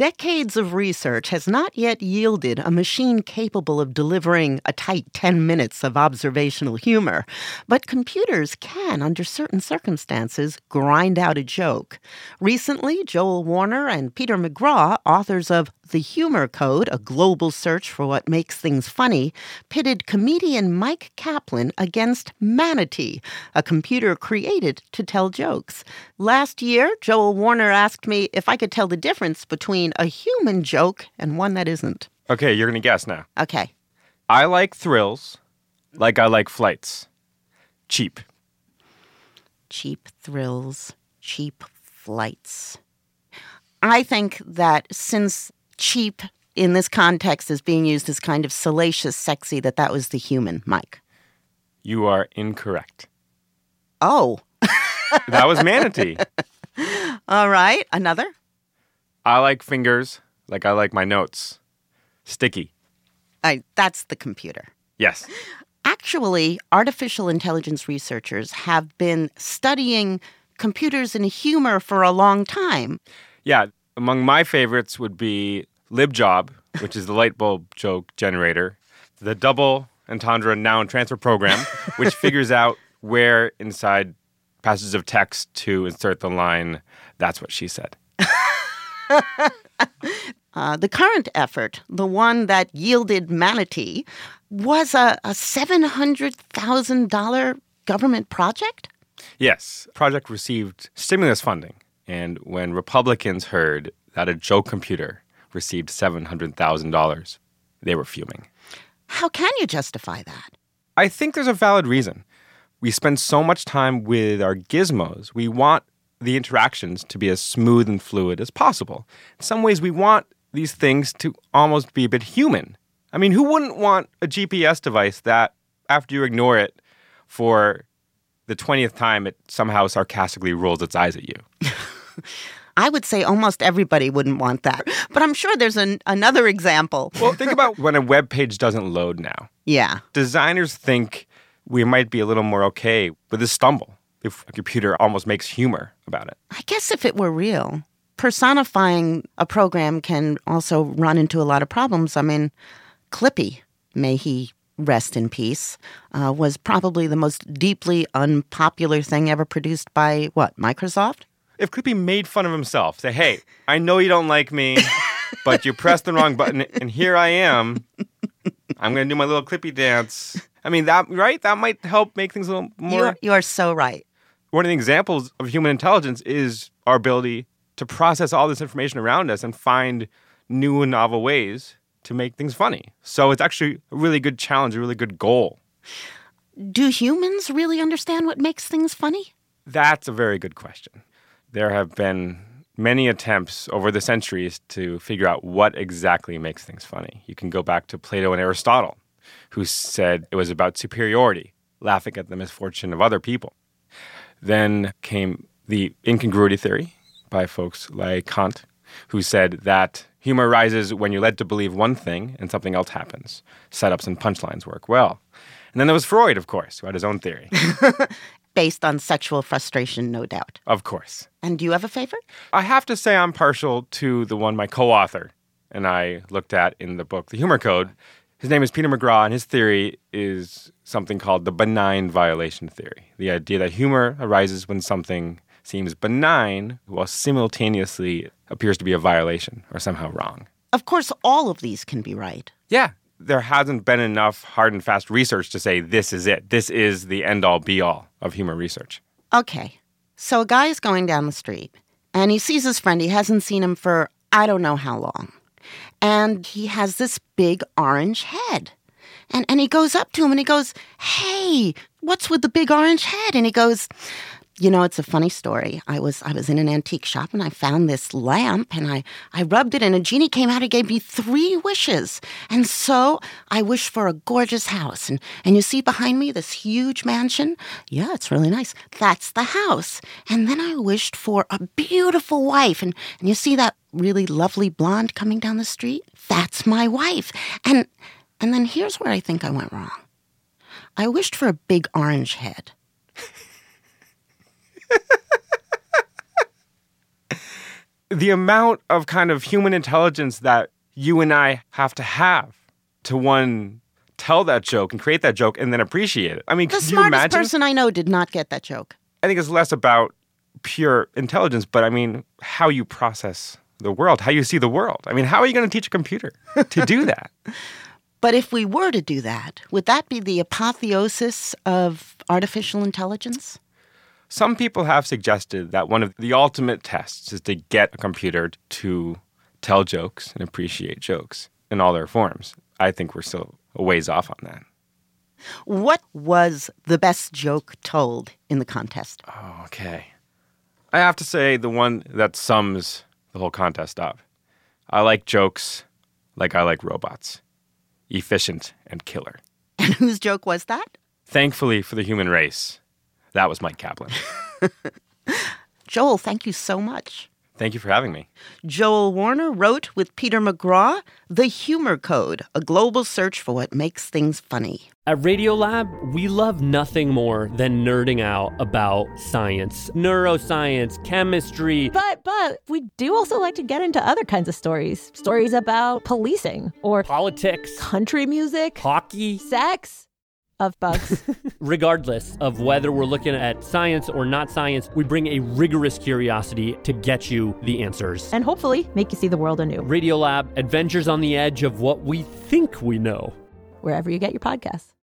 Decades of research has not yet yielded a machine capable of delivering a tight 10 minutes of observational humor. But computers can, under certain circumstances, grind out a joke. Recently, Joel Warner and Peter McGraw, authors of The Humor Code, a global search for what makes things funny, pitted comedian Mike Kaplan against Manatee, a computer created to tell jokes. Last year, Joel Warner asked me if I could tell the difference between a human joke and one that isn't. Okay, you're going to guess now. Okay. I like thrills like I like flights. Cheap. Cheap thrills, cheap flights. I think that since cheap in this context is being used as kind of salacious, sexy, that was the human, Mike. You are incorrect. Oh. That was Manatee. All right. Another? I like fingers like I like my notes. Sticky. That's the computer. Yes. Actually, artificial intelligence researchers have been studying computers and humor for a long time. Yeah. Among my favorites would be LibJob, which is the light bulb joke generator, the double entendre noun transfer program, which figures out where inside passages of text to insert the line, "That's what she said." The current effort, the one that yielded Manatee, was a $700,000 government project? Yes. The project received stimulus funding. And when Republicans heard that a joke computer received $700,000, they were fuming. How can you justify that? I think there's a valid reason. We spend so much time with our gizmos. We want the interactions to be as smooth and fluid as possible. In some ways, we want these things to almost be a bit human. I mean, who wouldn't want a GPS device that, after you ignore it for the 20th time, it somehow sarcastically rolls its eyes at you? I would say almost everybody wouldn't want that. But I'm sure there's another example. Well, think about when a web page doesn't load now. Yeah. Designers think we might be a little more okay with a stumble if a computer almost makes humor about it. I guess if it were real, personifying a program can also run into a lot of problems. I mean, Clippy, may he rest in peace, was probably the most deeply unpopular thing ever produced by, Microsoft? If Clippy made fun of himself, say, "Hey, I know you don't like me, but you pressed the wrong button, and here I am. I'm going to do my little Clippy dance." I mean, that might help make things a little more... You are so right. One of the examples of human intelligence is our ability to process all this information around us and find new and novel ways to make things funny. So it's actually a really good challenge, a really good goal. Do humans really understand what makes things funny? That's a very good question. There have been many attempts over the centuries to figure out what exactly makes things funny. You can go back to Plato and Aristotle, who said it was about superiority, laughing at the misfortune of other people. Then came the incongruity theory by folks like Kant, who said that humor arises when you're led to believe one thing and something else happens. Setups and punchlines work well. And then there was Freud, of course, who had his own theory. Based on sexual frustration, no doubt. Of course. And do you have a favorite? I have to say I'm partial to the one my co-author and I looked at in the book, The Humor Code. His name is Peter McGraw, and his theory is something called the benign violation theory. The idea that humor arises when something seems benign while simultaneously appears to be a violation or somehow wrong. Of course, all of these can be right. Yeah. There hasn't been enough hard and fast research to say this is it. This is the end-all, be-all of humor research. Okay. So a guy is going down the street, and he sees his friend. He hasn't seen him for I don't know how long. And he has this big orange head. And he goes up to him and he goes, "Hey, what's with the big orange head?" And he goes, it's a funny story. I was in an antique shop and I found this lamp and I rubbed it and a genie came out and gave me 3 wishes. And so I wished for a gorgeous house. And you see behind me this huge mansion? Yeah, it's really nice. That's the house. And then I wished for a beautiful wife. And you see that really lovely blonde coming down the street? That's my wife. And then here's where I think I went wrong. I wished for a big orange head. the amount of kind of human intelligence that you and I have to one, tell that joke and create that joke and then appreciate it. I mean, the smartest person I know did not get that joke. I think it's less about pure intelligence, but I mean, how you process the world, how you see the world. I mean, how are you going to teach a computer to do that? But if we were to do that, would that be the apotheosis of artificial intelligence? Some people have suggested that one of the ultimate tests is to get a computer to tell jokes and appreciate jokes in all their forms. I think we're still a ways off on that. What was the best joke told in the contest? Oh, okay. I have to say the one that sums the whole contest up. I like jokes like I like robots. Efficient and killer. And whose joke was that? Thankfully for the human race, that was Mike Kaplan. Joel, thank you so much. Thank you for having me. Joel Warner wrote with Peter McGraw, The Humor Code, a global search for what makes things funny. At Radiolab, we love nothing more than nerding out about science, neuroscience, chemistry. But we do also like to get into other kinds of stories. Stories about policing or politics, country music, hockey, sex. Of bugs. Regardless of whether we're looking at science or not science, we bring a rigorous curiosity to get you the answers. And hopefully make you see the world anew. Radiolab, adventures on the edge of what we think we know. Wherever you get your podcasts.